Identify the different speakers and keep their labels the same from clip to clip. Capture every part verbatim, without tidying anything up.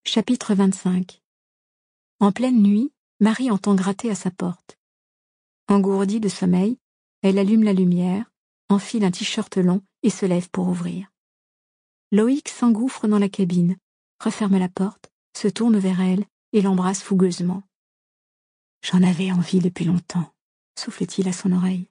Speaker 1: Chapitre vingt-cinq. En pleine nuit, Marie entend gratter à sa porte. Engourdie de sommeil, elle allume la lumière, enfile un t-shirt long et se lève pour ouvrir. Loïc s'engouffre dans la cabine, referme la porte, se tourne vers elle et l'embrasse fougueusement. « J'en avais envie depuis longtemps », souffle-t-il à son oreille.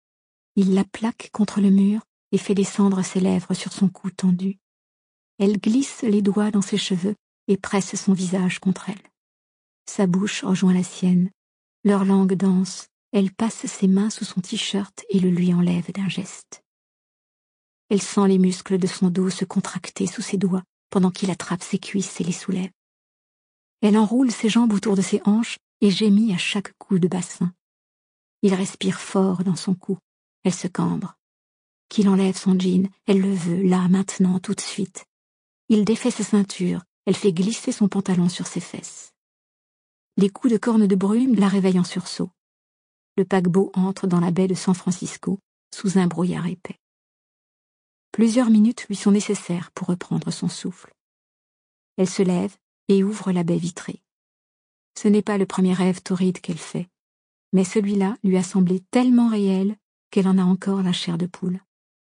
Speaker 1: Il la plaque contre le mur et fait descendre ses lèvres sur son cou tendu. Elle glisse les doigts dans ses cheveux et presse son visage contre elle. Sa bouche rejoint la sienne. Leur langue danse. Elle passe ses mains sous son t-shirt et le lui enlève d'un geste. Elle sent les muscles de son dos se contracter sous ses doigts pendant qu'il attrape ses cuisses et les soulève. Elle enroule ses jambes autour de ses hanches et gémit à chaque coup de bassin. Il respire fort dans son cou. Elle se cambre. Qu'il enlève son jean, elle le veut, là, maintenant, tout de suite. Il défait sa ceinture, elle fait glisser son pantalon sur ses fesses. Les coups de corne de brume la réveillent en sursaut. Le paquebot entre dans la baie de San Francisco, sous un brouillard épais. Plusieurs minutes lui sont nécessaires pour reprendre son souffle. Elle se lève et ouvre la baie vitrée. Ce n'est pas le premier rêve torride qu'elle fait, mais celui-là lui a semblé tellement réel qu'elle en a encore la chair de poule.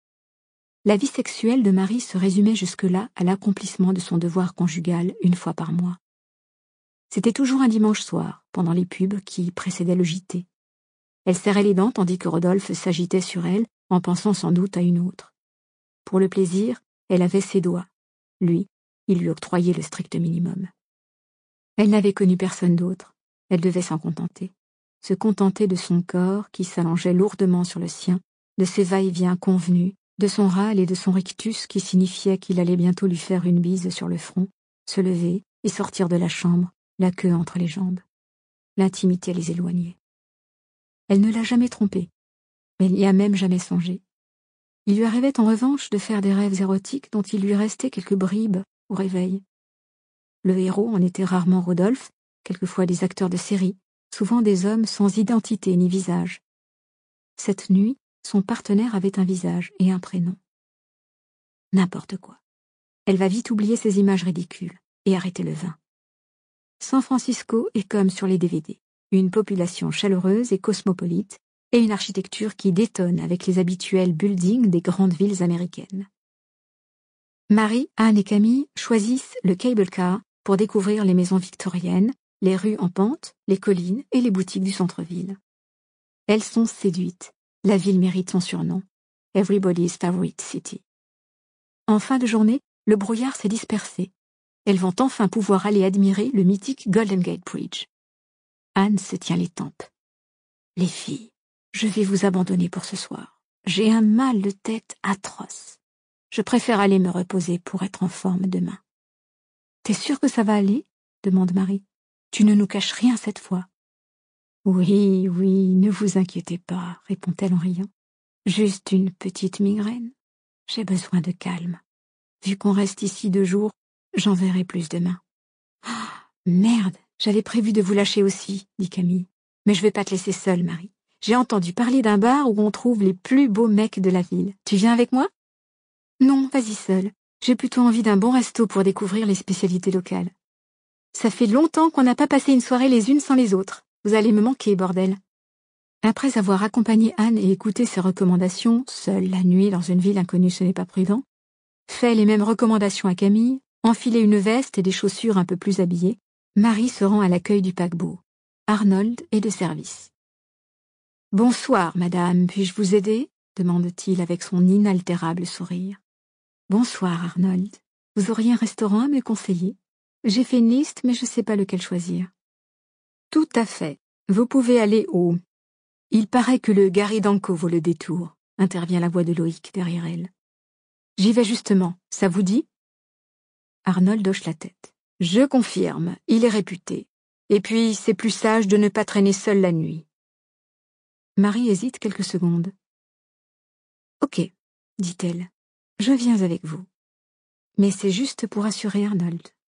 Speaker 1: La vie sexuelle de Marie se résumait jusque-là à l'accomplissement de son devoir conjugal une fois par mois. C'était toujours un dimanche soir, pendant les pubs qui précédaient le J T. Elle serrait les dents tandis que Rodolphe s'agitait sur elle, en pensant sans doute à une autre. Pour le plaisir, elle avait ses doigts. Lui, il lui octroyait le strict minimum. Elle n'avait connu personne d'autre. Elle devait s'en contenter. Se contenter de son corps qui s'allongeait lourdement sur le sien, de ses va-et-vient convenus, de son râle et de son rictus qui signifiait qu'il allait bientôt lui faire une bise sur le front, se lever et sortir de la chambre, la queue entre les jambes. L'intimité les éloignait. Elle ne l'a jamais trompé, mais elle n'y a même jamais songé. Il lui arrivait en revanche de faire des rêves érotiques dont il lui restait quelques bribes au réveil. Le héros en était rarement Rodolphe, quelquefois des acteurs de série, souvent des hommes sans identité ni visage. Cette nuit, son partenaire avait un visage et un prénom. N'importe quoi. Elle va vite oublier ces images ridicules et arrêter le vin. San Francisco est comme sur les D V D, une population chaleureuse et cosmopolite et une architecture qui détonne avec les habituels buildings des grandes villes américaines. Marie, Anne et Camille choisissent le cable car pour découvrir les maisons victoriennes, les rues en pente, les collines et les boutiques du centre-ville. Elles sont séduites. La ville mérite son surnom. Everybody's favorite city. En fin de journée, le brouillard s'est dispersé. Elles vont enfin pouvoir aller admirer le mythique Golden Gate Bridge. Anne se tient les tempes. Les filles, je vais vous abandonner pour ce soir. J'ai un mal de tête atroce. Je préfère aller me reposer pour être en forme demain. T'es sûre que ça va aller? Demande Marie. Tu ne nous caches rien cette fois. Oui, oui, ne vous inquiétez pas, répond-elle en riant. Juste une petite migraine. J'ai besoin de calme. Vu qu'on reste ici deux jours, j'en verrai plus demain. Oh, merde, j'avais prévu de vous lâcher aussi, dit Camille. Mais je vais pas te laisser seule, Marie. J'ai entendu parler d'un bar où on trouve les plus beaux mecs de la ville. Tu viens avec moi? Non, vas-y seule. J'ai plutôt envie d'un bon resto pour découvrir les spécialités locales. Ça fait longtemps qu'on n'a pas passé une soirée les unes sans les autres. Vous allez me manquer, bordel. Après avoir accompagné Anne et écouté ses recommandations, seule la nuit dans une ville inconnue ce n'est pas prudent, fait les mêmes recommandations à Camille, enfilé une veste et des chaussures un peu plus habillées, Marie se rend à l'accueil du paquebot. Arnold est de service. « Bonsoir, madame, puis-je vous aider ?» demande-t-il avec son inaltérable sourire. « Bonsoir, Arnold. Vous auriez un restaurant à me conseiller? J'ai fait une liste, mais je ne sais pas lequel choisir. » Tout à fait. Vous pouvez aller au... Il paraît que le Gary Danko vaut le détour, intervient la voix de Loïc derrière elle. J'y vais justement, ça vous dit? Arnold hoche la tête. Je confirme, il est réputé. Et puis, c'est plus sage de ne pas traîner seule la nuit. Marie hésite quelques secondes. Ok, dit-elle, je viens avec vous. Mais c'est juste pour assurer Arnold.